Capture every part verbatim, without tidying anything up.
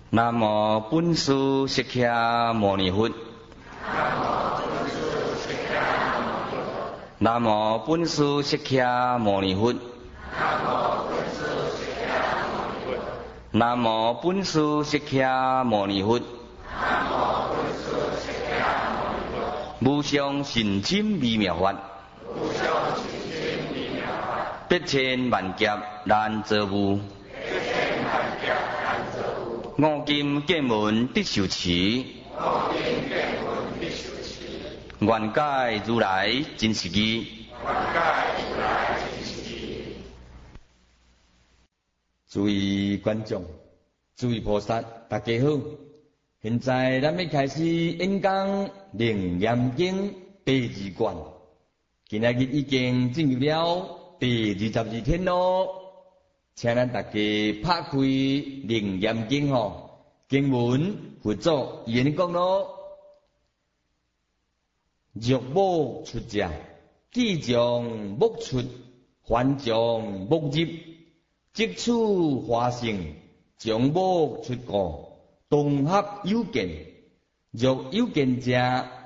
南无本师释迦牟尼佛。南无本师释迦牟尼佛。南无本师释迦牟尼佛。无上甚深微妙法，百千万劫难遭遇。五金见闻得受持，愿解如来真实义。诸位观众，诸位菩萨，大家好！现在咱要开始演讲《楞严经》第二卷，今仔日已经进入了第二十二天咯。请咱大家拍开《楞严经》吼，经文佛祖演讲咯。若母出家，既将木出，还将木入，即处花性，将木出故。动合有见，若有见者，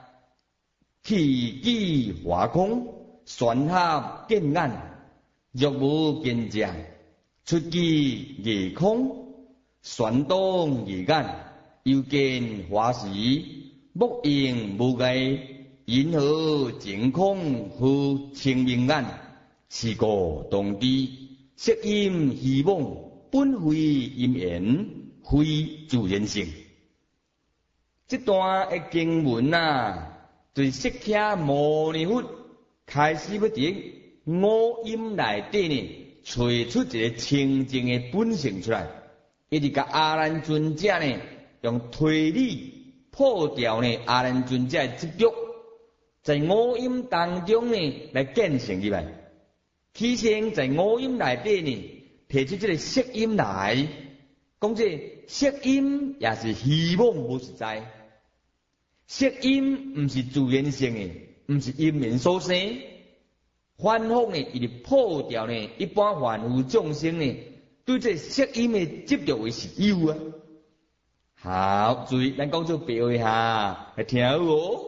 气机化空，旋合见眼；若无见者，出机夜空，旋动夜眼。有见化时，木应无碍，因何净空乎清明眼？是故动知，色音虚妄，本非因缘。非自然性。这段的经文啊，对释迦牟尼佛开始要伫五阴内底呢，找出一个清净的本性出来。伊直甲阿难尊者呢，用推理破掉呢阿难尊者的执着，在五阴当中呢来见成入来。起先在五阴内底呢，提出这个色音来。讲这色音也是虚妄无实在，色音毋是自然性的，毋是因缘所生。反复呢，伊就破掉呢一般凡夫众生呢对这色音的执着为是有啊。好，注意，咱讲做白话下，来听好哦。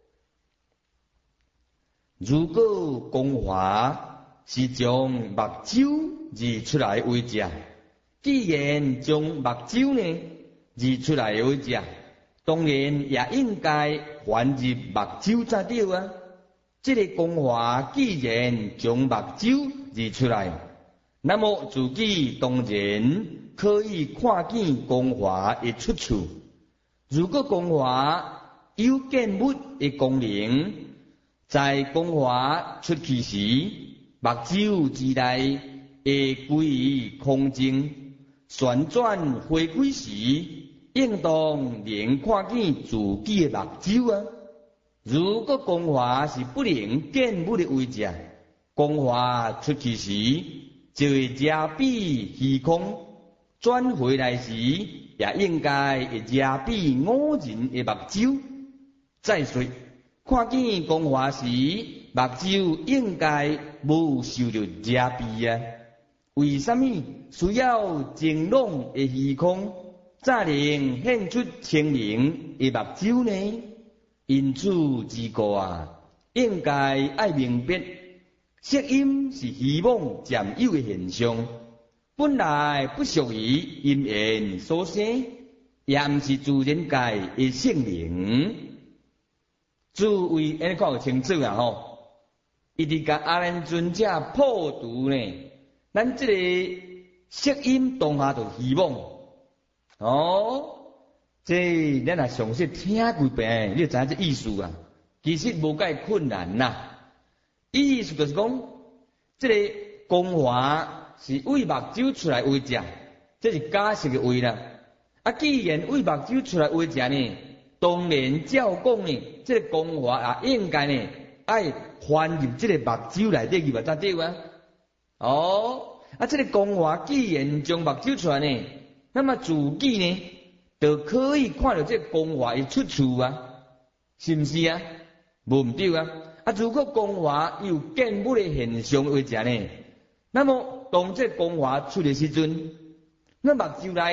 如果光华是将目睭移出来为者。既然将目睭呢移出来为者，当然也应该还入目睭才对啊。这个光华既然将目睭移出来，那么自己当然可以看见光华的出处。如果光华有见物的功能，在光华出去时，目睭之内会归于空静。旋转回归时，应当能看见自己的目睭啊。如果光华是不能见物的位置，光华出去时就会遮蔽虚空，转回来时也应该会遮蔽我人的目睭。再说，看见光华时，目睭应该无受到遮蔽啊。为什么需要净朗的虚空，才能显出清明的目睭呢？因此之故啊，应该爱明白，色音是虚妄占有的现象，本来不属于因缘所生，也毋是自然界的性能。诸位安尼看有清楚啊吼，伊伫甲阿难尊者破除呢。咱这个色音当下就希望哦，这咱也详细听几遍，你就知影这意思啊。其实无介困难呐，意思就是讲，这个光华是为目睭出来为者，这是假设的为啦。啊，既然为目睭出来为者呢，当然照讲呢，这个光华也应该呢，爱还入这个目睭内底去嘛，才对啊。哦，啊，这个光华既然将目睭出来呢，那么自己呢，就可以看到这个光华的出处啊，是不是啊？无唔对啊！啊，如果光华有见物的现象为者呢，那么当这光华出的时阵，那目睭内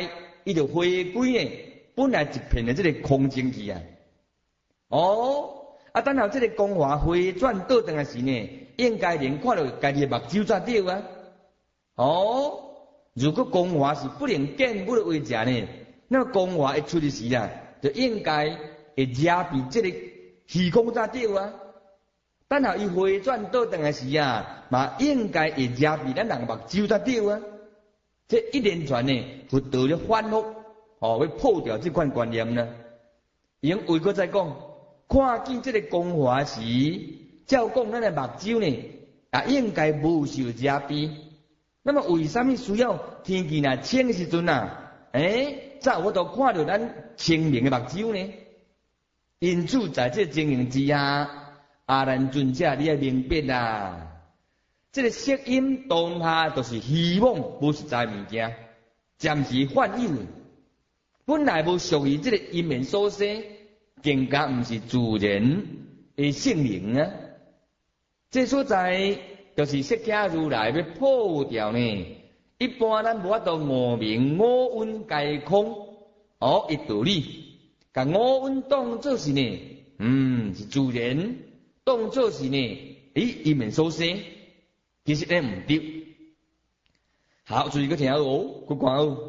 伊就回归呢，本来一片的这个空间去啊。哦，啊，等候这个光华回转倒转来时呢，应该能看到家己的目睭才对啊。哦，如果光华是不能见不的位置呢，那么光华一出的时啊，就应该会遮蔽这个虚空才对啊。等候伊回转倒转来时啊，嘛应该会遮蔽咱人目睭才对啊。这一连串呢，佛道了反复，哦，要破掉这款观念呢。因为过再讲，看见这个光华时，照讲咱的目睭呢，啊应该无受遮蔽。那么为什么需要天气若清的时阵啊？诶，才有法度看到咱清明的目睭呢？因此在这情形之下，阿难尊者你要明白啦。这个色音当下都是虚妄不实在物件，暂时幻有，本来无属于这个因缘所生，更加毋是自然的性灵啊。这所在就是释迦如来要破掉呢。一般咱无法度五明五蕴皆空，哦，一道理，甲五蕴当作是呢，嗯，是自然，当作是呢，咦，因缘所生。其实咧唔对，好，注意个听哦，个讲哦，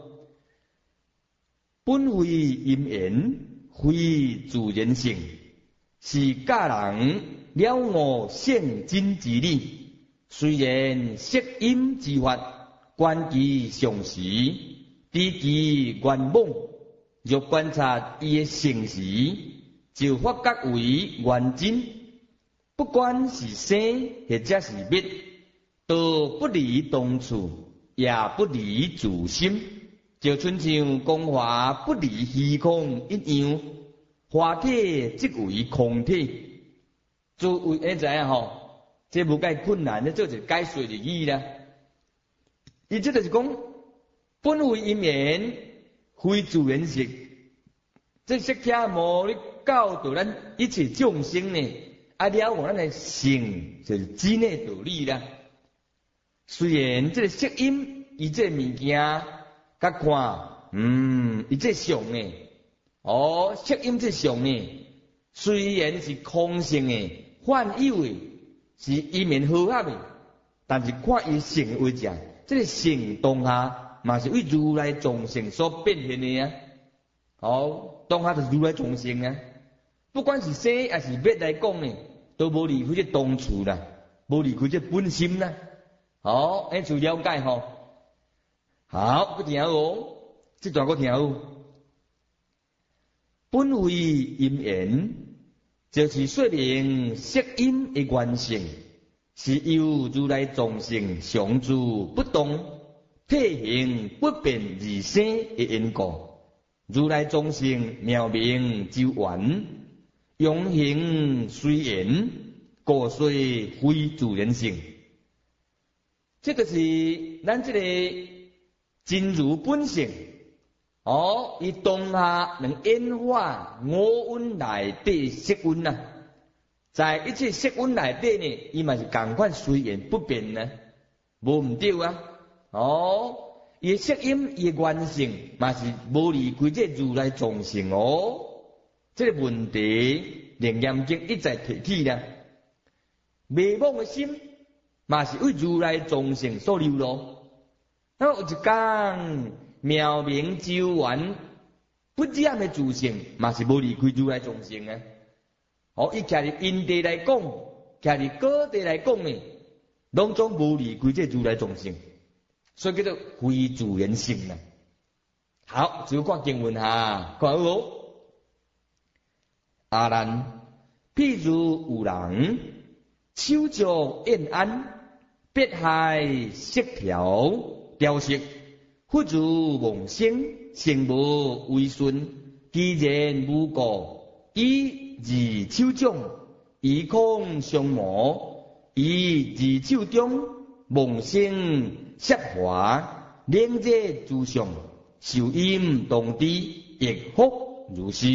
本非因缘，非自然性，是教人了悟圣真之理。虽然色音之法，观其常时，知其圆满，若观察伊的性时，就发觉为原真。不管是生或者是灭，都不离当处，也不离自心，就亲像光华不离虚空一样。花体即为空体，诸位会知影吼，这无介困难，这做一解说日语啦。伊这就是讲，本为因缘，非自然性。这释迦牟尼教导咱一切众生呢，啊了悟咱的性就是真的道理啦。虽然这个色音，伊这物件，甲看，嗯，伊这相呢，哦，色音这相呢，虽然是空性的、幻有的，是因缘和合的，但是看伊性为正，这个性当下嘛是为如来众生所变现的啊。哦，当下就是如来众生啊。不管是生还是灭来讲呢，都无离开这当处啦，无离开这本心啦。好，哎，就了解吼。好，佮听哦，这段佮听哦。本为因缘，就是说明色音的原性，是由如来众生常住不动、体形不变而生的因果。如来众生妙明周圆，永恒随缘，故虽非自然性。这个是咱这个真如本性，哦，伊当下能演化五蕴内底色蕴呐，在一切色蕴内底呢，伊嘛是共款随缘不变呢，无毋对啊，哦，伊色音伊原性嘛是无离开这如来众生哦，这个问题楞严经一再提起啦，迷惘的心。嘛是为如来众生所流露。那么有一讲妙明周圆不染的自性，嘛是无离开如来众生啊。哦，伊徛伫因地来讲，徛伫果地来讲呢，拢总无离开这如来众生，所以叫做非自然性啊。好，就看经文哈，看好哦。阿难，譬如有人手作宴安。别害色条雕饰，不如妄生，成无为顺。既然无过，以二手中，以空相磨，以二手中妄生色华，两者诸相，受因同知，亦复如是。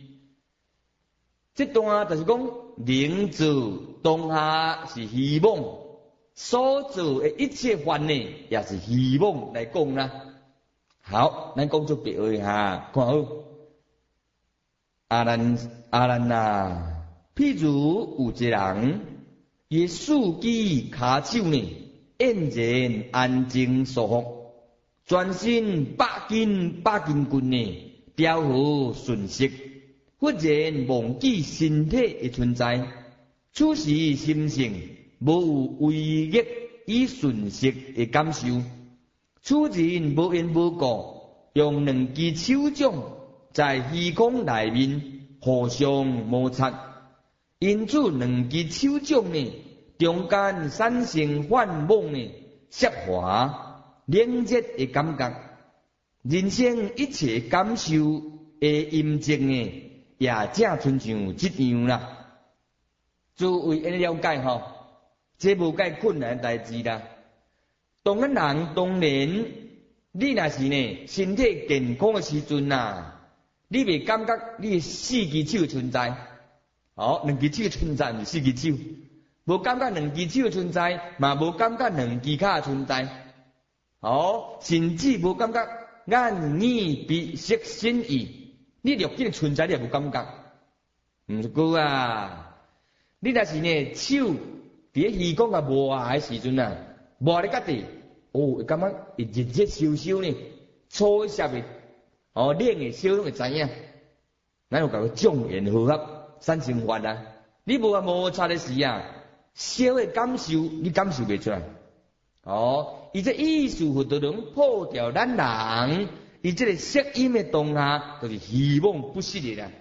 这段就是讲，灵智当下是希望。所做的一切法呢，也是希望来讲啦。 好，咱讲做别话哈，看好。阿兰阿兰呐，譬如有一个人，伊四肢骹手呢，晏然安静舒服，全身百筋百筋骨呢，调和顺适，忽然忘记身体的存在，此时心性无有违逆与顺适的感受。此人无缘无故，用两支手掌在虚空内面互相摩擦，因此两支手掌呢，中间产生幻梦呢，湿滑冷热的感觉。人生一切感受的印证呢，也正亲像这样啦。诸位安尼了解吼，这无介困难的代志啦。当咱人当然，你若是呢身体健康的时阵呐，你袂感觉你四支手存在，哦，两支手存在毋是四支手，无感觉两支手存在，嘛无感觉两支骹存在，哦，甚至无感觉眼耳鼻舌身意，你肉体存在你也无感觉，毋是过啊，你若是呢手伫虚空甲无下的时阵啊。无咧家己，哦，会感觉会热热烧烧呢，粗涩的，哦，冷的烧拢会知影。咱有甲个众缘和合产生法啊。你无啊摩擦的时啊，烧的感受你感受袂出来。哦，伊这意识佛都能破掉咱人，伊这个色音的当下，就是希望不失的啦。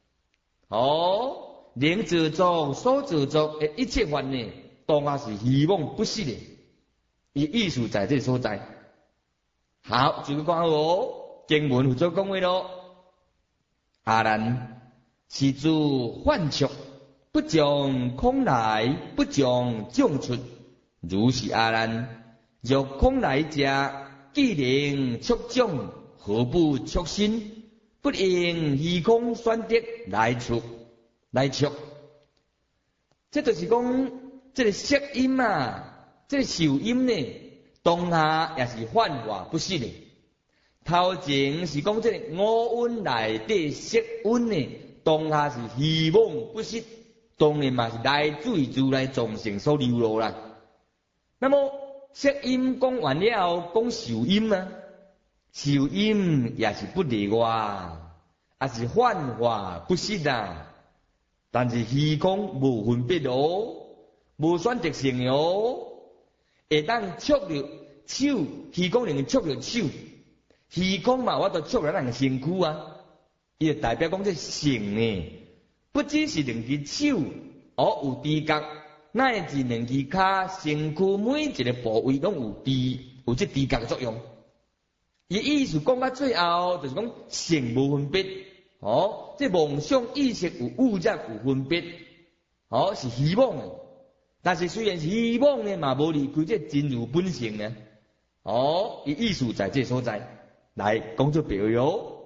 哦，能自作所自作的一切法呢，当下是希望不失的。伊意思在这所在。好，就讲好哦，经文有做讲话咯。阿难，是诸幻触，不将空来，不将将出。如是阿难，若空来者，既能触将，何不触身？不应虚空选择来触，来触。这就是讲，这个色音啊。这受音呢，当下也是幻化不失的。头前是讲这个五蕴内底色蕴呢，当下是希望不失，当然嘛是来自于如来众生所流露啦。那么色音讲完了，讲受音啊，受音也是不例外，也是幻化不失啦。但是虚空无分别哦，无选择性哦。会当触着手，虚空能触着手，虚空嘛，我都触着咱个身躯啊。伊就代表讲这性呢，不只是两只手，哦有知觉，乃至两只骹、身躯每一个部位拢有知，有这知觉的作用。伊意思讲到最后，就是讲性无分别，哦，这妄想意识有污染有分别，哦是希望的。但是虽然是希望呢，嘛无离开这真如本性呢。哦，伊意思在这所在，来讲做表哟。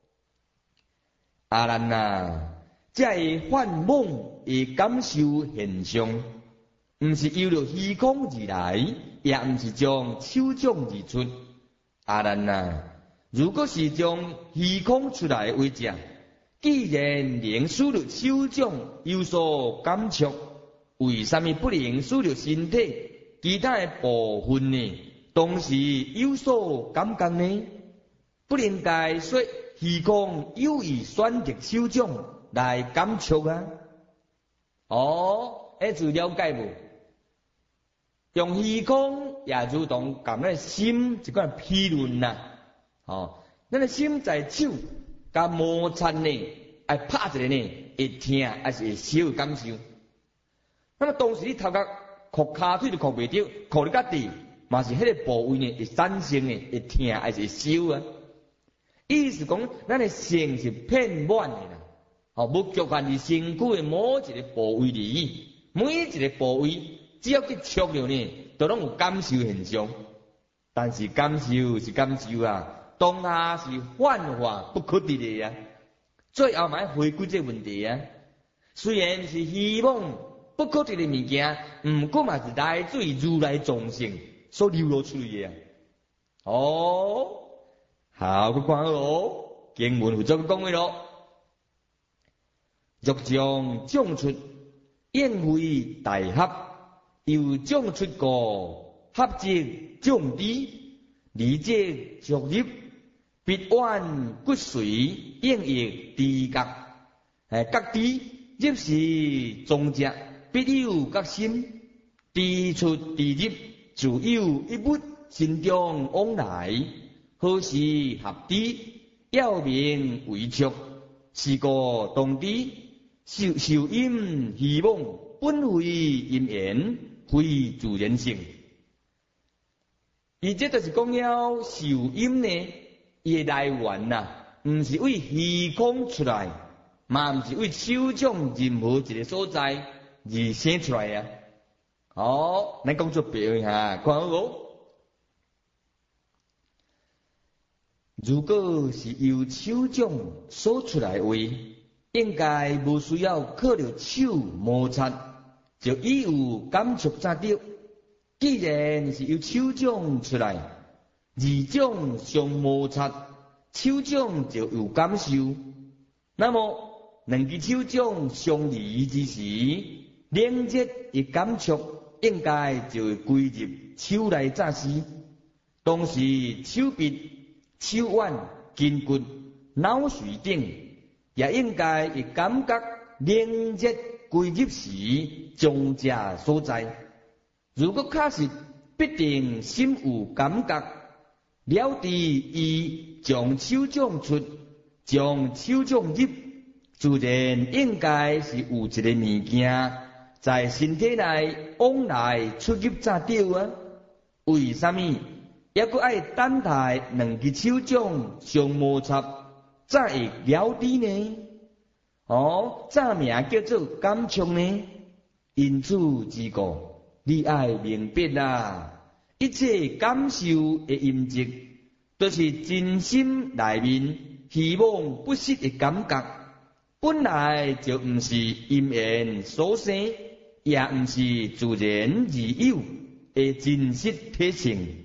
阿难啊，这是幻梦的感受现象，毋是由着虚空而来，也毋是将手掌而出。阿难啊，如果是将虚空出来为者，既然能使着手掌有所感触。为什么不能使着身体其他的部分呢？同时有所感觉呢？不能该说虚空有意选择手掌来感触啊？哦，哎，就了解无？用虚空也如同甲咱心一款批论呐。哦，咱的心在手甲摩擦呢，爱拍一个呢，会痛还是会烧感受？那么当时你头壳靠骹腿都靠袂着，靠你家己，嘛是迄个部位呢会产生呢会痛还是会烧啊？意思讲，咱的性是片满的啦，哦，无局限于身躯的某一个部位而已，每一个部位只要去触着呢，都拢有感受现象。但是感受是感受啊，当下是幻化不可得的啊。最后嘛要回归这个问题啊，虽然是希望。不可得的物件，毋过嘛是来自于如来众生所流露出来的。哦， 好，佢看好哦，經文負責講嘅咯。欲將種出，宴會大合，又種出個合則種子，理則逐入，必彎骨髓，應液地角。誒，各地入是種隻，必有各心，地出地入，自有一物，心中往來。何時合地，要命為足，是個動地，受受因希望，本非因緣，非自然性。而這就是講了受因呢，伊個來源呐，唔是為虛空出來，嘛唔是為手掌任何一個所在而生出來啊。好，咱講做別下，看好無？如果是由手掌所出來話，應該無需要靠着手摩擦，就已有感觸才對。既然是由手掌出來，二掌相摩擦，手掌就有感受。那麼兩隻手掌相離之時，兩隻的感觸應該就會歸入手內詐施。當時手臂、手腕、筋骨、腦髓等，也應該會感覺兩隻歸入時將這所在。如果確實必定心有感覺，了知伊將手掌出，將手掌入，自然應該是有一個物件在身體內往來出入才對啊。為什麼也閣愛等待兩隻手掌相摩擦，才會了知呢？哦，這名叫做感觸呢？因此之故，你愛明白啦，一切感受的因質，都是真心內面希望不失的感覺，本來就唔是因緣所生，也唔是自然而有的真實體性。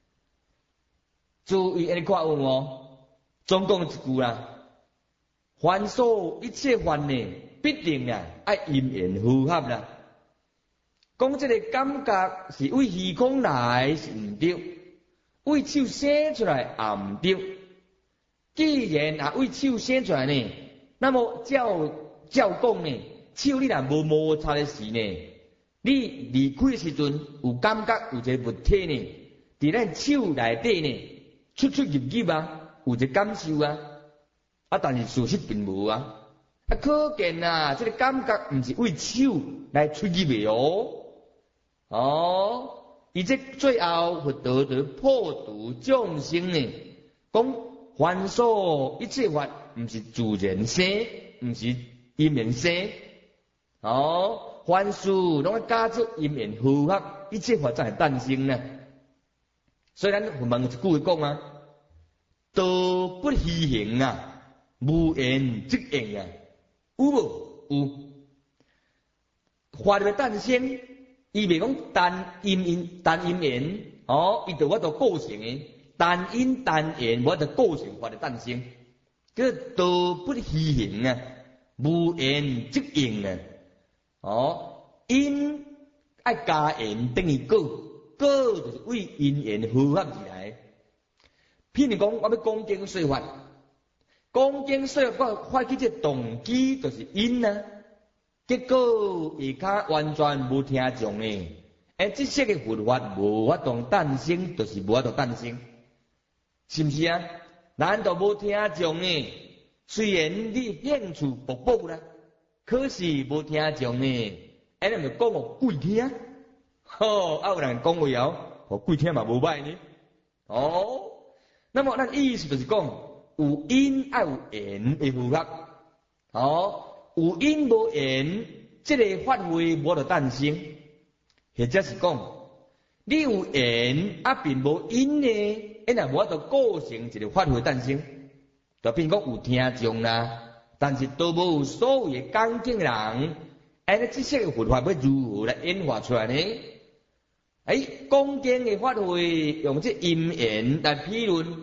注意，你看有哦，總講一句啦，凡所一切法呢，必定啊愛因緣和合啦。講這個感覺是為虛空來是唔對，為手生出來也唔對。既然啊為手生出來呢，那麼照照講呢，手你若無摩擦的時呢，你離開的時陣有感覺有一個物體呢，佇咱手內底呢。出出入入啊，有一個感受啊，啊，但是事實並無啊，啊，可見啊，這個感覺唔是為手來出入的哦，哦，而這最後會得到破度眾生呢，講凡所一切法唔是自然生，唔是因緣生，哦，凡事攏加做因緣和合，一切法才會誕生呢。所以咱問一句話講啊，道不虛形啊，無緣即應啊，有無？有。法律嘅誕生，伊袂講單因因單因緣，哦，伊就我就構成嘅單因單緣，我就構成法律誕生。叫道不虛形啊，無緣即應啊，哦，因愛加緣等於果。果就是為因緣和合而來。譬如講，我要講經說法，講經說法，我發起這動機就是因啊。結果下骹完全無聽眾呢，而這些個佛法無法度誕生，就是無法度誕生，是毋是啊？難道無聽眾呢？雖然你興趣勃勃啦，可是無聽眾呢，安尼就講我貴聽。哦，啊有人講話哦，哦貴聽嘛無歹呢。哦，那麼咱意思就是講，有因愛有緣的符合。哦，有因無緣，這個法會無得誕生。或者是講，你有緣啊，並無因呢，因也無得構成一個法會誕生。就變講有聽眾啦，但是都無所有嘅講經人，安尼這些個佛法要如何來演化出來呢？誒，講經嘅法會用這因緣來批論，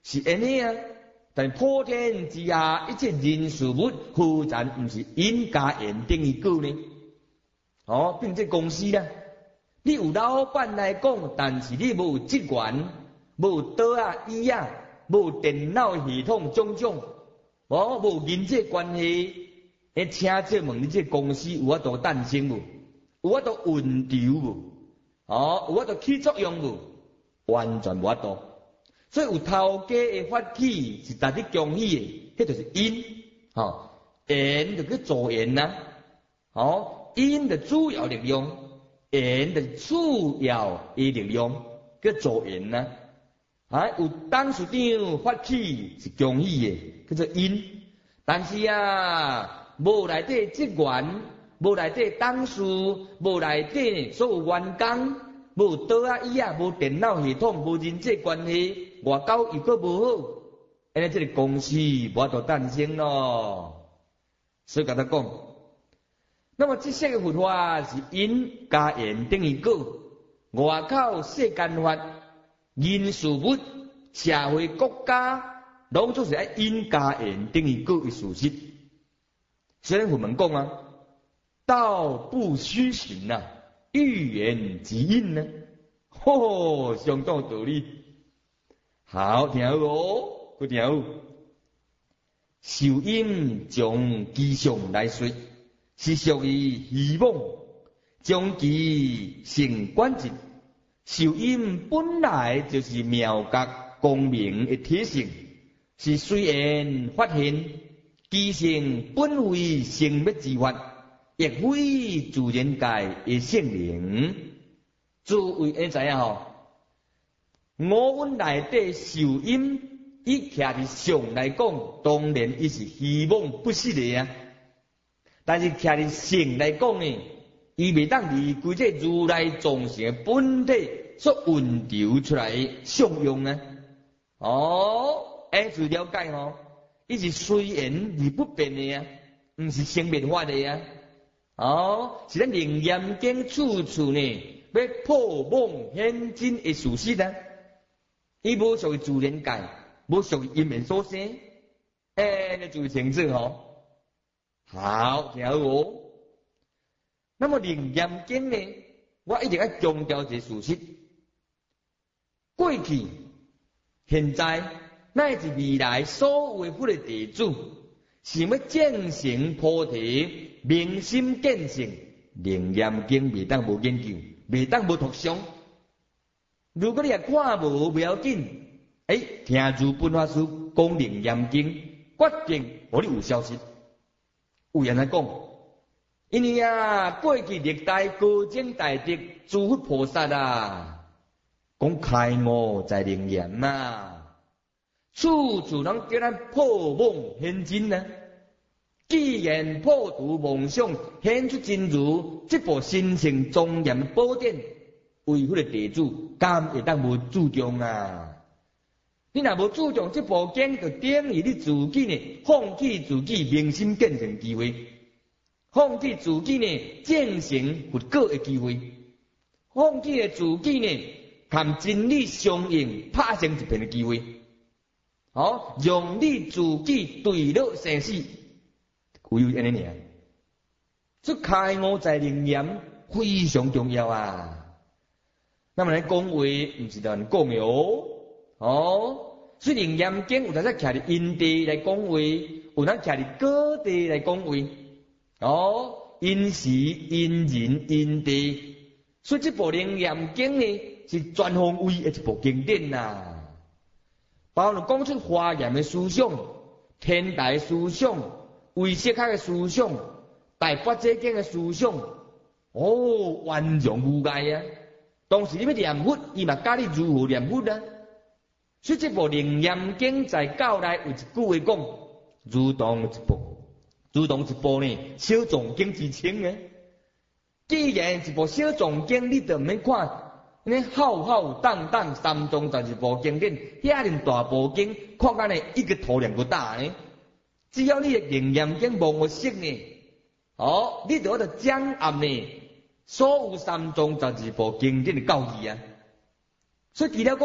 是安尼啊。但普天之下一切人事物，忽然毋是因加缘等于果呢？哦，并且公司啦，你有老板来讲，但是你无职员，无刀啊、椅啊，无电脑系统种种，哦，无人际关系，诶，请这问你这公司有法度诞生无？有法度运作无？哦，有法度起作用无？完全无法度。所以有头家的发起是值得恭喜的，迄就是因，吼，缘就叫助缘呐，哦，因的主要力量，缘的次要的力量叫助缘呐，啊，有董事长发起是恭喜的，叫做因，但是啊，无内底职员，无内底董事，无内底所有员工。无刀啊椅啊，无电脑系统，无人际关系，外交又阁无好，安尼这个公司无法度诞生咯。所以甲他讲，那么这些个佛法是因加缘等于果，外口世间法、人事物、社会国家，拢总是爱因加缘等于果的事实。所以我们讲啊，道不虚行啊。欲言即因呢？吼，相当有道理。好，听好哦，不听好。受因从其上来说，是属于希望，将其成观之。受因本来就是妙觉光明的体性，是虽然发现，其性本为生灭之法。亦非自然界的性灵，诸位会知影吼？我阮内底受因，以徛伫上来讲，当然伊是希望不失的啊。但是徛伫性来讲呢，伊未当离开这如来藏性本体所运调出来的相用啊。哦，爱注了解吼，伊是虽然而不变的啊，毋是生灭法的啊。哦，是咱灵验经处处呢，要破妄显真的事实啊！伊无属于自然界，无属于因缘所生，哎，你注意清楚吼。好，听好哦。那么灵验经呢，我一定要强调一个事实：过去、现在乃至未来所有的佛的弟子。想要正成菩提，明心见性，灵验经未当无研究，未当无读诵。如果你也看无不要紧，哎，听住本法师讲灵验经，决定互你有消息。有人来讲，因为啊，过去历代高僧大德、诸佛菩萨啊，讲开悟在灵验呐。处处能叫咱破梦现真呢？既然破除梦想，显出真如，这部神圣庄严宝典，为迄个地主，敢会当无注重啊？你若无注重这部经，就等于你自己呢，放弃自己明心见性机会，放弃自己呢，正成佛果的机会，放弃了自己呢，含真理相应，拍成一片的机会。哦，让你自己对了生死，唯有安尼尔。这开悟在灵验非常重要啊。那么来讲话，唔是咱讲的哦。哦，所以灵验经有当时徛伫因地来讲话，有当徛伫果地来讲话。哦，因时、因人、因地，所以这部灵验经呢，是全方位的一部经典呐、啊。包括讲出华严的思想、天台思想、唯识学的思想、大八节经的思想，哦，完全无碍啊！当时你要念佛，伊嘛教你如何念佛啊。所以这部灵验经在教内有一句话讲，如同一部，如同一部呢小藏经之称啊。既然一部小藏经，你就唔免看。那浩浩荡荡三藏十二部经典，遐尼大部经，看干呢一个图两个大呢。只要你的灵验经无识呢，哦，你就得掌握呢所有三藏十二部经典的教义啊。所以除了讲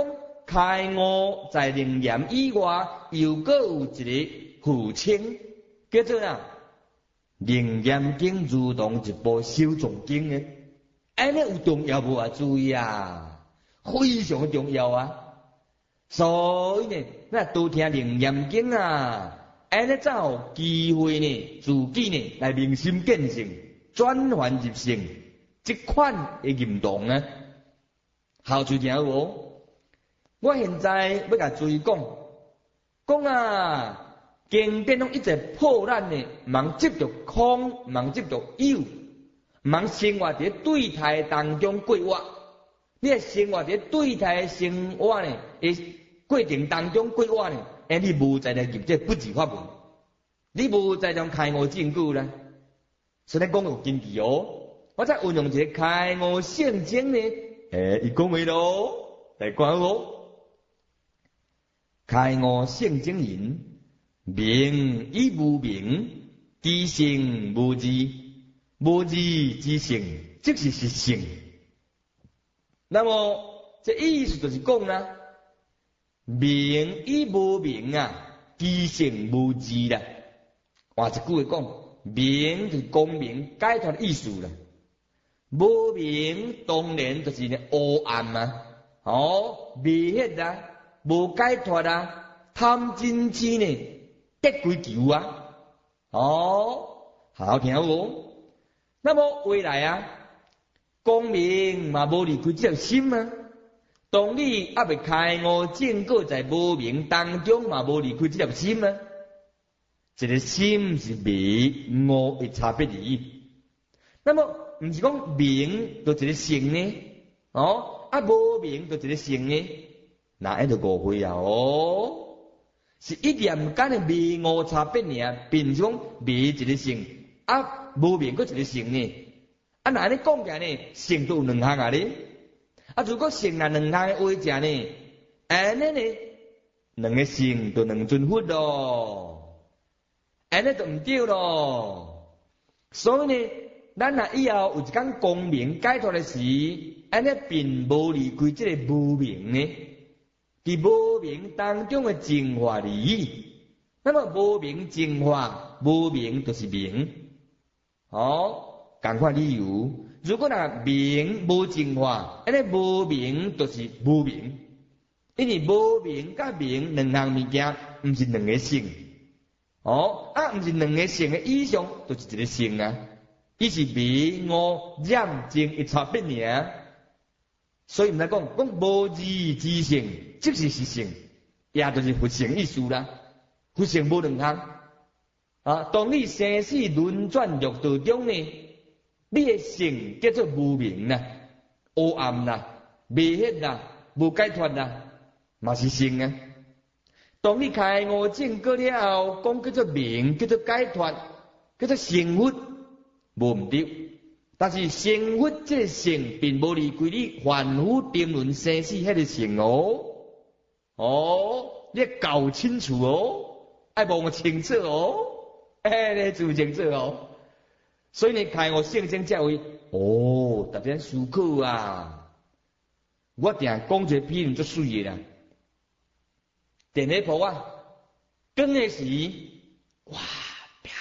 开悟在灵验以外，又搁有一个副称，叫做啊灵验经如同一部修藏经呢。安尼有重要无啊？注意啊，非常重要啊！所以呢，咱多听灵验经啊，安尼才有机会呢，自己呢来明心见性，转凡入圣，这款的认同啊。好处听无？我现在要甲注意讲，讲啊，经典拢一直破烂呢，忙执着空，忙执着有。忙生活伫对待当中过活，你诶生活伫对待生活呢，诶过程当中过活呢，诶你无在来入这不二法门，你无在将开悟证据啦。所以讲有根据哦，我再运用一个开悟圣经呢，诶，伊讲话咯，来看哦。开悟圣经言：明与无明，知性无字。无字之性，即是实性。那么这意思就是讲啦，明与无明啊，知性无字啦。换一句话讲，明就是光明解脱的意思啦。无明当然就是黑暗啊，哦，迷惑啊，无解脱啊，贪嗔痴呢，得归求啊，哦，好好听哦。那么未来啊，光明嘛无离开这条心啊。当你还未开悟证果在无明当中嘛无离开这条心啊。这个心是明悟的差别而已。那么唔是讲明就一个性呢？哦，啊无明就一个性呢？那迄就误会啊！哦，是一念间的明悟差别尔，并不是讲明一个性啊。无明佫一个性呢？啊，那安尼讲起来呢，性都有两项啊咧。啊，如果性那两项的话者呢，安尼呢，两个性就两尊佛咯，安尼就唔对咯。所以呢，咱若以后有一天光明解脱的时，安尼并无离开这个无明呢。伫无明当中的净化而已。那么无明净化，无明就是明。哦，同款理由。如果若明无净化，安尼无明就是无明，因为无明甲明两项物件，毋是两个性。哦，啊，毋是两个性的以上，就是一个性啊。伊是明悟染净一差别尔。所以毋知讲讲无字之性，即是实性，也就是佛性意思啦。佛性无两项。啊！当你生死轮转六道中呢，你的性叫做无明啦、黑暗啦、迷惑啦、无解脱啦，嘛是性啊。当你开悟证果了后，讲叫做明，叫做解脱，叫做成佛，无毋对。但是成佛这性并无离开你凡夫沉沦生死迄个性哦。哦，你搞清楚哦，爱望清楚哦。哎，你自清楚哦，所以你开我圣经才会哦，特别思考啊。我定讲一个比喻足水的啦。电火泡啊，光的时，哇，啪，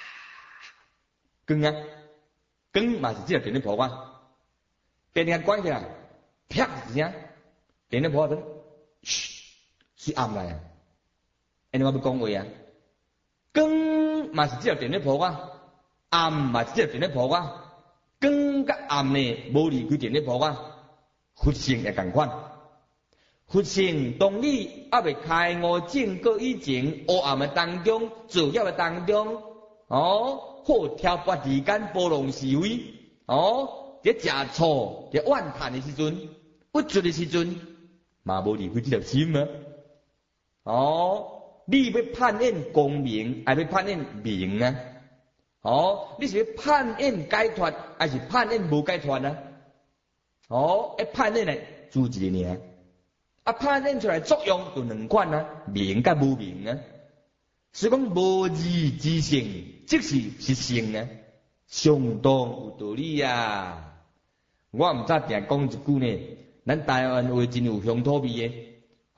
光啊，光嘛是只个电火泡啊。电力关起来，啪一声，电火泡灯，嘘，是暗来啊。安尼我要讲话啊。光嘛是只有电咧泡啊，暗嘛是只有电咧泡啊，光甲暗呢无离开电咧泡啊，佛性也同款。佛性当你还未开悟证果以前，黑暗的当中、造业的当中，哦，好挑拨离间、波浪是非，哦，伫食醋、伫怨叹的时阵、不足的时阵，嘛无离开这条心啊，哦。你要攀缘光明，还要攀缘明啊？哦，你是要攀缘解脱，还是攀缘无解脱啊？哦，一攀缘来做一个尔，啊，攀缘出来作用就两款啊，明甲无明啊。所以讲无字之性，即是实性啊，相当有道理啊。我毋知定讲一句呢，咱台湾话真有乡土味的。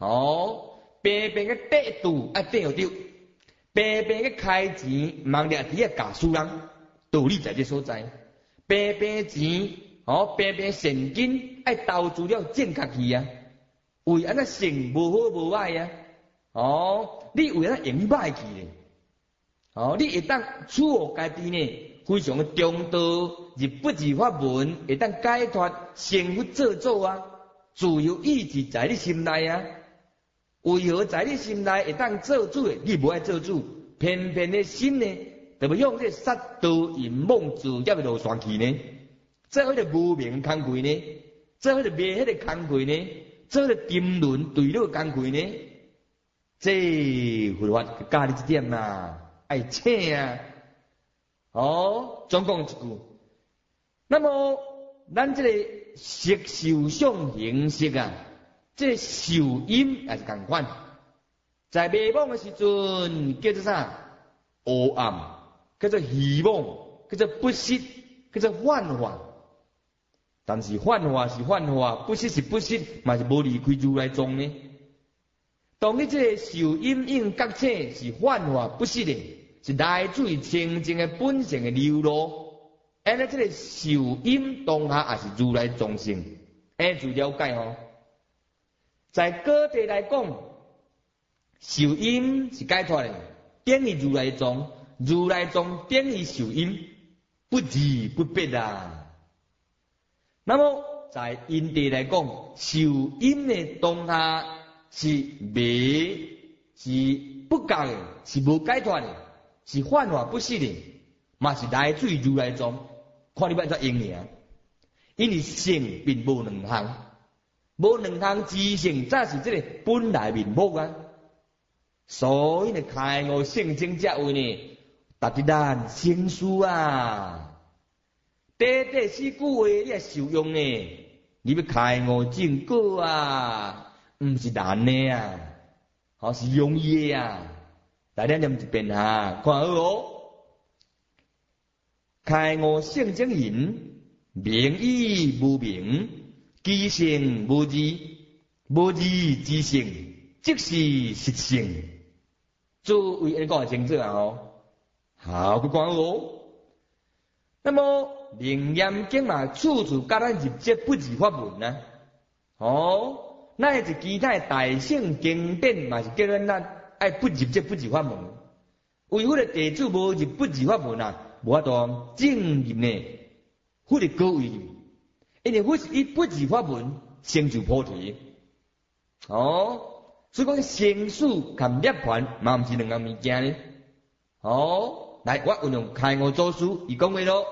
哦，平平个得度啊得有着，平平个开钱，忙掠伫个教书人，道理在这所在。平平钱，哦，平平现金，爱投资了正确去啊。为安那成无好无歹啊，哦，你为安那用歹去咧，哦，你会当处学家己呢，非常的中道，而不治法门，会当解脱成佛做主啊，自由意志在你心内啊。为何在你心内会当做主的？你无爱做主，偏偏的心呢，就要用这杀盗淫妄自业的路线去呢？做迄个无明工课呢？做迄个灭迄个工课呢？做迄个金轮对了工课呢？这佛法教你一点啦，爱请啊！哦，总讲一句，那么咱这个色受想行识啊，这受阴也是同款，在迷惘的时阵叫做啥？黑暗，叫做希望，叫做不实，叫做幻化。但是幻化是幻化，不实是不实，嘛是无离开如来宗呢。当你这个受阴影觉醒是幻化不实的，是来自于清净的本性的流露。安尼这个受阴当下也是如来众性，安就了解吼。在各地来讲，受阴是解脱的，等于如来宗，如来宗等于受阴，不二不别啊。那么在因地来讲，受阴的当下是迷，是不觉的，是无解脱的，是幻化不实的，嘛是来自于如来宗。看你要怎用尔，因为性并无两项，无两项之性，才是这个本来面目啊。所以呢，开悟圣经才为呢，达得咱生死啊。短短四句话，你也受用呢？你要开悟正果啊，唔是难的啊，好是容易的啊。大家念一遍哈，看好哦。开悟圣经言：明义无明，机性无义，无义之性，即是实性。诸位安讲清楚啊吼，好，佢讲好哦。那么灵验经嘛，处处教咱入这不二法门啊。哦，那是其他大圣经典嘛，是叫咱咱爱不入这不二法门。为迄个弟子无入不二法门啊，无法度正入呢，迄个高位，因为迄是以不二法门成就菩提。哦，所以讲生死甲涅槃嘛，毋是两样物件呢。哦，来，我运用开悟祖师伊讲话咯。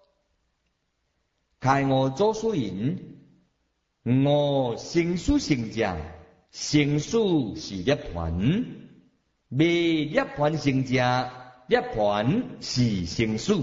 开悟祖师言：我生死成者，生死是涅槃；未涅槃成者，涅槃是生死。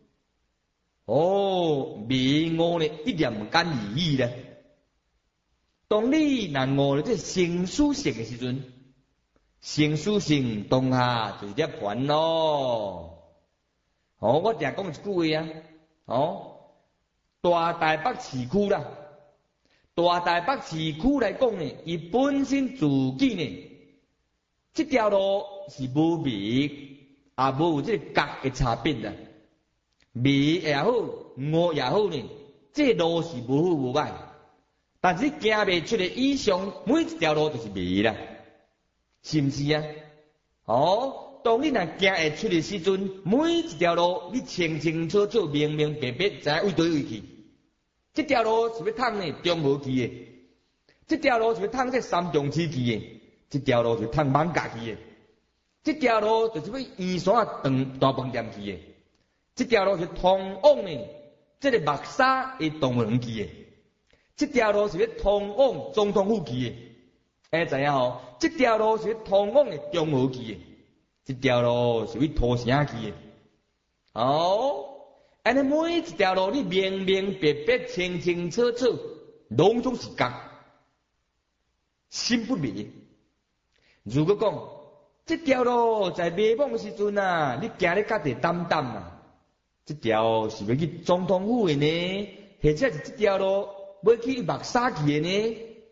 哦，未悟呢一点唔敢而已咧。当你若悟了这生死性的时阵，生死性当下就是涅槃咯。哦，我定讲一句话啊，哦。大台北市区啦，大台北市区来讲呢，伊本身自己呢，这条路是无明，也无有这个角的差别啦。明也好，悟也好呢，这路是无好无歹，但是你行未出的以上，每一条路就是明啦，是毋是啊？哦，当你若行会出的时阵，每一条路你清清楚楚、明明白白，知影为对位去。这条路是要通呢中和去的，这条路是要通这三重市去的，这条路是通艋舺去的，这条路就是要圆山长大饭店去的，这条路是通往呢这个木沙的动物园去的，这条路是要通往总统府去的，哎知影吼？这条路是要通往的中和去的。这条路是为土城去的，哦，安尼每一条路你明明白白、清清楚楚，拢总是角，心不迷。如果讲这条路在迷惘的时阵啊，你行咧家己担担啊，这条是要去总统府的呢，或者是这条路要去木沙去的呢？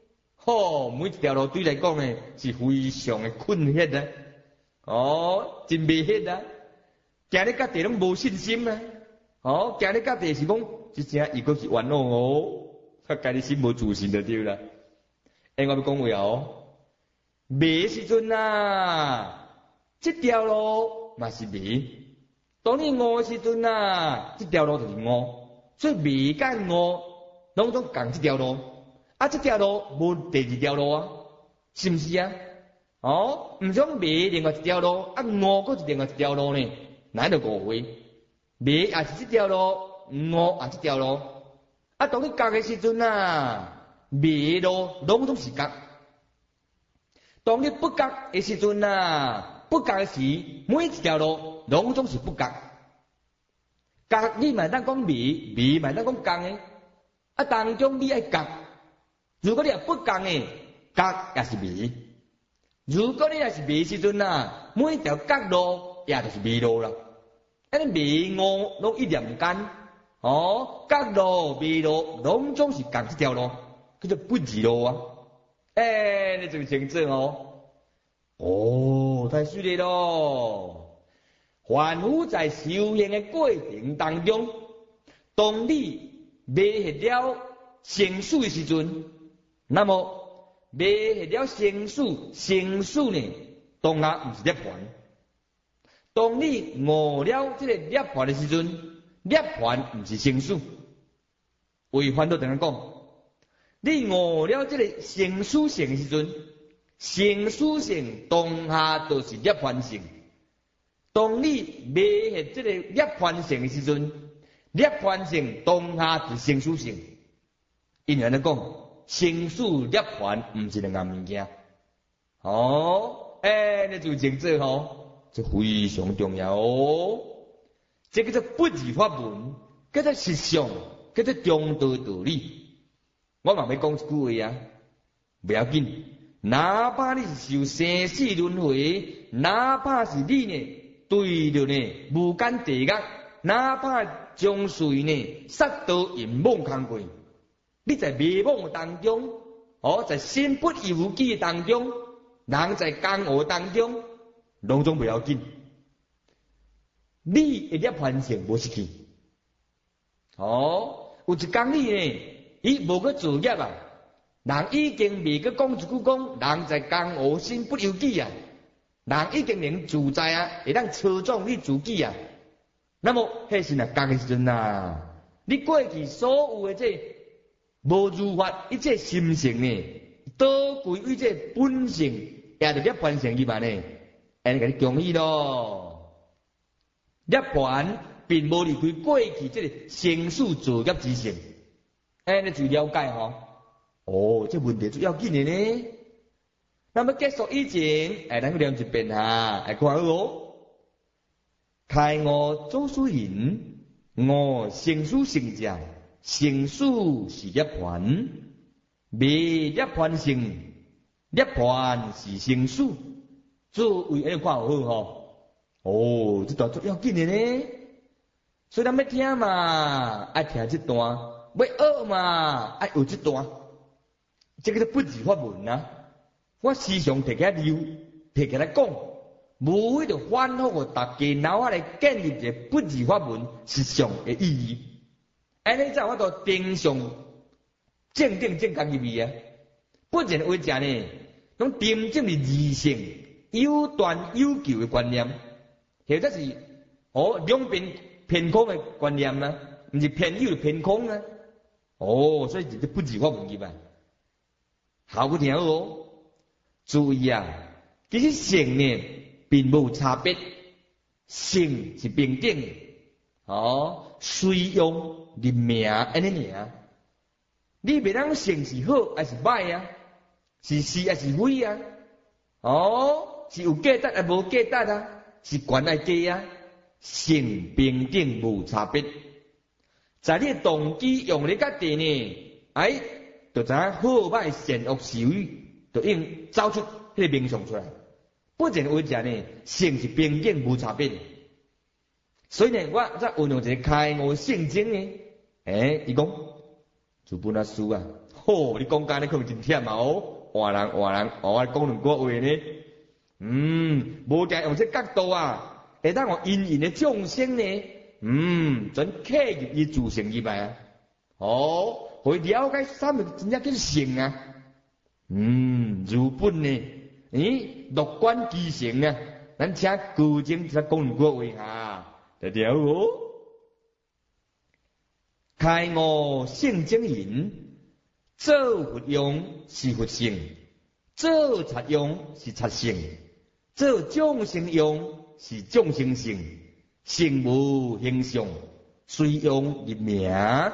吼，每一条路对来讲呢，是非常的困险啊，哦，真袂险啊，行咧各地拢无信心啊，哦，行咧各地是讲，即正伊佫是冤枉哦，他家己心无自信就对啦。诶，我要讲话哦，迷时阵啊，即条路嘛是迷。当你悟时阵啊，即条路就是悟，所以迷甲悟拢总共即条路，啊，即条路无第二条路啊，是毋是啊？哦，毋想迷另外一条路，啊，悟佫是另外一条路呢，哪就误会？迷也是即条路，悟也即条路，啊，当你角的时阵啊，迷路拢总是角；当你不角的时阵啊，不角时每一条路拢总是不角。角你嘛当讲迷，迷嘛当讲角的，啊当中你爱角。如果你也不角的，角也是迷。如果你也是迷时阵啊，每一条角路也就是迷路啦。安尼迷悟拢一念间，哦，角路迷路拢总是共一条路，叫做不二路啊。诶、欸，你就清楚哦。哦，太犀利咯！凡夫在修行的过程当中，当你迷失了生死的时阵，那么迷失了生死，生死呢，当然不是涅槃。当你悟了这个涅槃的时阵，涅槃不是生死。为反倒等于讲，你悟了这个生死性的时阵，生死性当下就是涅槃性。当你迷失这个涅槃性的时阵，涅槃性当下是生死性。因为咧讲，生死涅槃唔是两样物件。哦，诶、欸，你就清楚吼，这非常重要哦。这叫做不二法门，叫做实相，叫做中道道理。我嘛要讲一句话啊，不要紧，哪怕你是受生死轮回，哪怕是你呢。对着呢，无间地狱，哪怕将随呢，杀到淫妄空过，你在迷惘当中，哦，在心不由己当中，人在江湖当中，拢总不要紧，你一粒凡性无失去。哦，有一天你呢，伊无个自业啊，人已经未个讲一句讲，人在江湖心不由己啊。人已经能自在啊，会当操纵你自己啊。那么，迄是若讲的时阵啊，你过去所有的这无如法一切心性呢，都归于这本性，也就涅槃性去嘛呢？安尼甲你恭喜咯！涅槃并无离开过去这个生死造业之性，安尼就了解吼。哦，这问题最要紧的呢。那么结束以前，哎，咱去念一遍哈，哎，看好哦。开悟祖师言，悟生死性者，生死是涅槃，未涅槃性，涅槃是生死。作为安尼看好吼。哦，这段最要紧的呢。所以咱要听嘛，爱听这段；要学嘛，爱学这段。这个是不二法门啊。我时常摕起来留，摕起来讲，无非就反复互大家脑海来建立一个不二法门实相的意义。安尼才有法度定上正定正确入去啊！不然为者呢，拢真正是二性有断有求的观念，或者是哦两边偏空的观念啊，毋是偏有偏空啊。哦，所以就是不二法门入来，好好听哦。注意啊，其实性呢并无差别，性是平等的，哦，随用立名安尼尔。你袂当性是好还是歹啊？是是还是非啊？哦，是有价值还无价值啊？是悬还低啊？性平等无差别，在你动机用力甲地呢，哎，就知影好歹善恶是非。就应找出迄个名相出来，不然为者呢，性是平等无差别。所以呢，我再运用一个开悟圣经呢，诶、欸，伊讲就本阿书啊，吼、哦，你讲干你可能真忝啊哦， 换人换人，我讲两句话呢。嗯，无定用这角度啊，会当我因缘的众生呢，嗯，全刻入伊自性入来啊。哦，会了解啥物真正叫性啊？嗯，如本呢？咦，乐观其成啊！咱请古经才讲两句话啊，就了哦。开悟性正言，做佛用是佛性，做贼用是贼性，做众生用是众生性，性无形象，随用入名。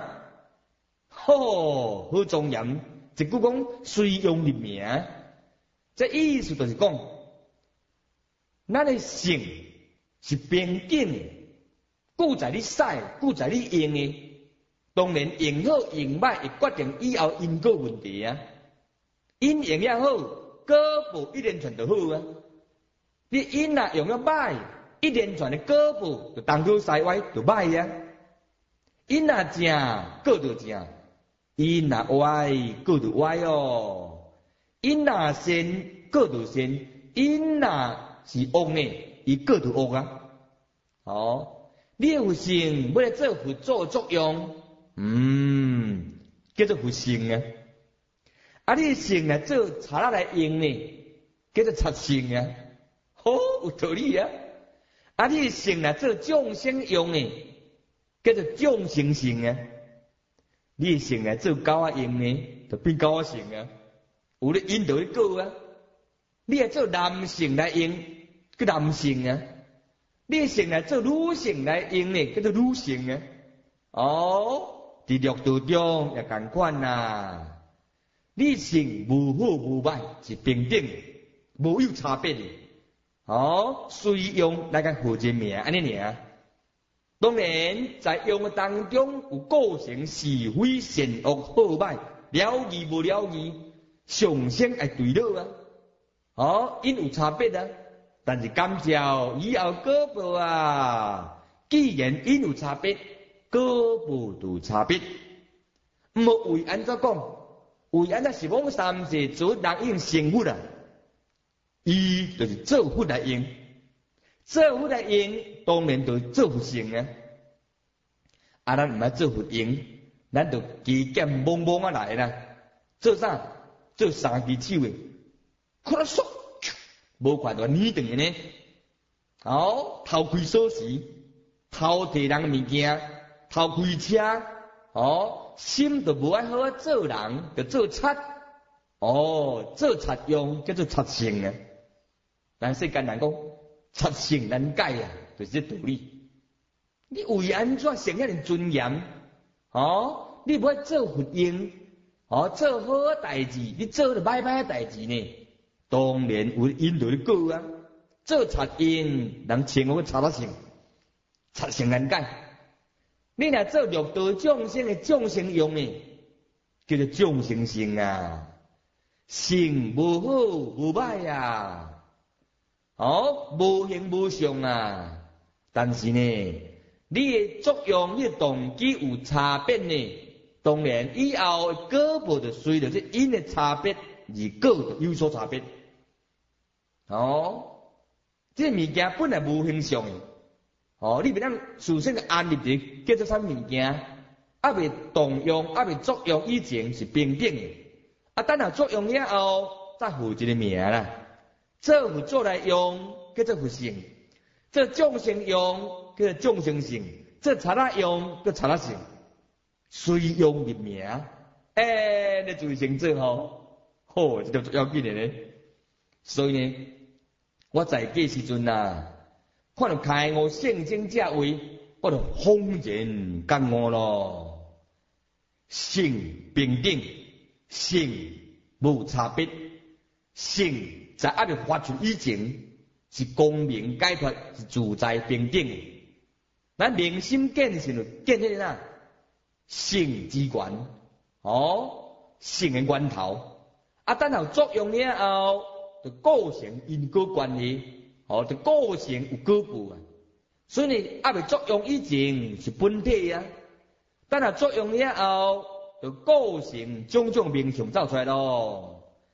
吼，好庄严！一句讲随用入名，这意思就是讲，咱的性是平等的，故在你使，故在你用的。当然用好用歹会决定以后因果问题啊。因用了好，果报一连串就好啊。你因若用了歹，一连串的果报就东倒西歪就歹啊。因若正，果就正；因若歪，果就歪哦。因若善，果就善；因若是恶呢，伊果就恶啊。哦，你有性要来做佛做作用。嗯，叫做佛性啊！啊，你性来做查拉来用呢，叫做贼性啊！好、哦、有道理啊！啊，你性来做众生用呢，叫做众生性啊！你性来做狗仔用呢，就变狗仔性啊！有咧引导咧果啊！你来做男性来用，叫男性啊！你性来做女性来用呢，叫做女性啊！哦。伫六道中也同款呐，你性无好无歹是平等，无有差别的。哦，随用来个号一名安尼尔。当然，在用的当中有构成是非善恶好歹，了义无了义，上升爱对落啊。哦，因有差别啊，但是感召以后果报啊，既然因有差别。果报有差别，毋好为安怎讲？为安怎是讲三世做人用成佛啊？伊就是做佛来用，做佛来用，当然就做佛性啊。啊，咱毋爱做佛用，咱就极简莽莽啊来啦。做啥？做三支手诶，看得爽，无快就捏断呢。哦，偷窥锁匙，偷摕人物件。偷开车，哦，心就无爱好做人，就做贼，哦，做贼用叫做贼性啊。但世间人讲贼性难改啊，就是这道理。你为安怎成遐尼尊严？哦，你无爱做佛用，哦，做好代志，你做了歹歹代志呢？当然有引导的果啊。做贼用，人称我贼得性，贼性难改。你若做六道众生的众生用的，叫做众生性啊，性无好无歹啊，哦，无形无相啊。但是呢，你的作用、你的动机有差别呢，当然以后果报就随着这因的差别而果就有所差别。哦，这物件本来无形象。哦，你袂当事先个安入伫叫做啥物件，啊未动用，啊未作用以前是平等的，啊等下作用了后再付一个名啦。做佛做来用叫做佛性，做众生用叫做众生性，做贼仔用叫贼仔性，随用入名。诶、欸，你注意清楚吼，好，这就要紧的呢。所以呢，我在记时阵啊。看到开悟圣经这话，我就轰然感悟咯。性平等，性无差别，性在还没发出以前是光明解脱，是自在平等的。咱明心见性就见迄个啊，性之源，哦，性的源头。啊，等候作用了后，就构成因果关系。哦，就构成有果报啊，所以呢，还未作用以前是本体啊，等下作用了后，就构成种种名相走出来咯。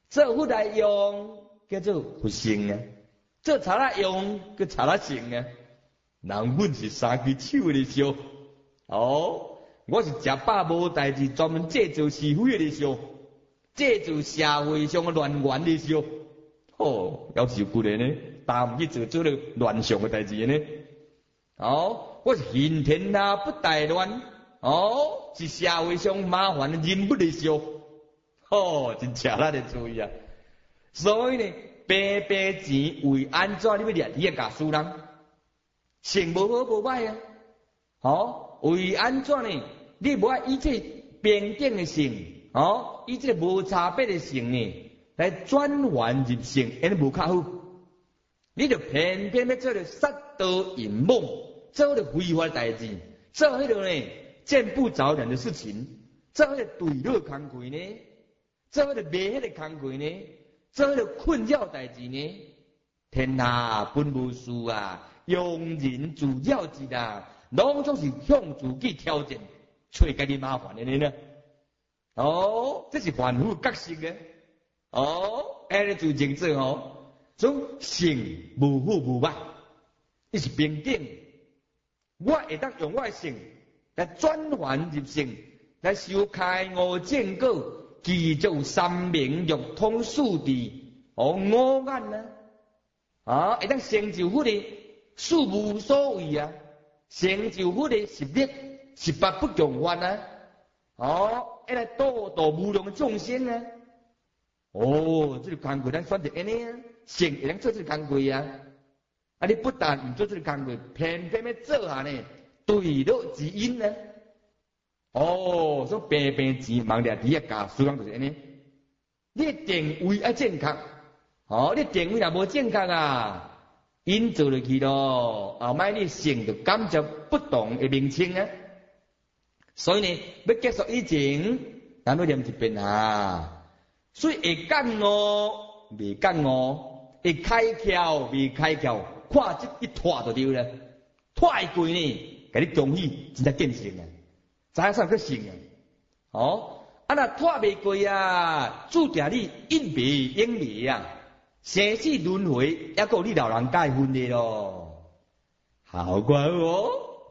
做佛来用叫做佛性啊，做贼来用叫贼来性啊。人本是三只手的烧，哦，我是食饱无代志，专门制造是非的烧，制造社会上的乱源的烧。哦，要是古人呢，但唔去做做了乱象的代志呢。哦，我是行天下不怠乱，哦，是社会上麻烦的人物的烧。哦，真吃力的注意啊！所以呢，白白钱为安怎你要掠？你要教输人，性无好无歹啊！哦，为安怎呢？你无爱以这平等的性，哦，以这无差别的性呢，来转换入性，安尼无较好。你就偏偏要做着杀盗淫妄，做着非法代志，做迄个呢见不着人的事情，做迄个对乐工课呢，做迄个卖迄个工课呢，做迄个困扰代志呢。天下本无事啊，庸人自扰之啊，拢总是向自己挑战，找家己麻烦的呢。哦，这是凡夫觉性嘅。哦，安尼就认做哦。种性无好无歹，伊是平等。我会当用我的性来转换入性，来修开悟正果，记住三明六通四谛，哦五眼啊，啊会当成就佛的事无所谓啊，成就佛的十力十八不共犯啊，哦，会来度度无量的众生啊。哦，这个工课咱选择安尼啊。性会当做这个工课啊，啊！你不但唔做这个工课，偏偏要做下呢，对乐之因呢？哦，所以平平钱忙掠底下教，思想就是安尼。你定位要正确，哦，你定位若无正确啊，因做落去咯，后摆你性就感觉不同的名称啊。所以呢，要结束以前，咱要念一遍啊。所以会讲哦，未讲哦。会开窍未开窍，看这一拖就对了，拖会过呢，给你恭喜，真正见性啊！知影啥叫性啊？哦，啊那拖未过啊，注定你因未应未啊，生死轮回，还够你老人家分的咯，好乖哦！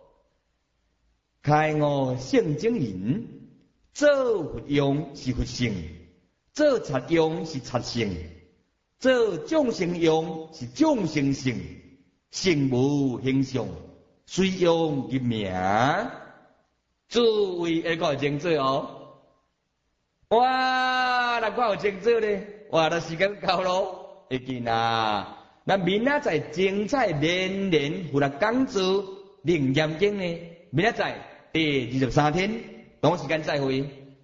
开悟性精人，做佛用是佛性，做贼用是贼性。做众生用是众生性，性无形象，虽用一名，诸位会个清楚哦。哇，那个有清楚咧，哇，那时间到咯，会见啊。那明仔载精彩连连负责讲座灵验经呢，明仔载第二十三天，同时间再会。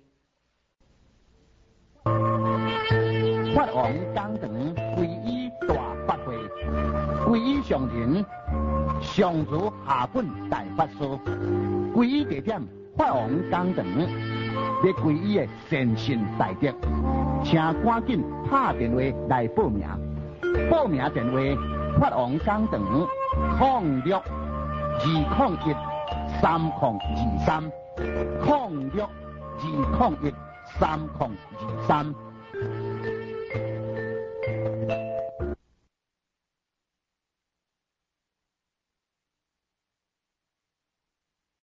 法王讲堂皈依大法会，皈依上人上如下本大法师，皈依地点法王讲堂，要皈依的善信大德，请赶紧打电话来报名。报名电话：法王讲堂零六二零一三零二三零六二零一三零二三。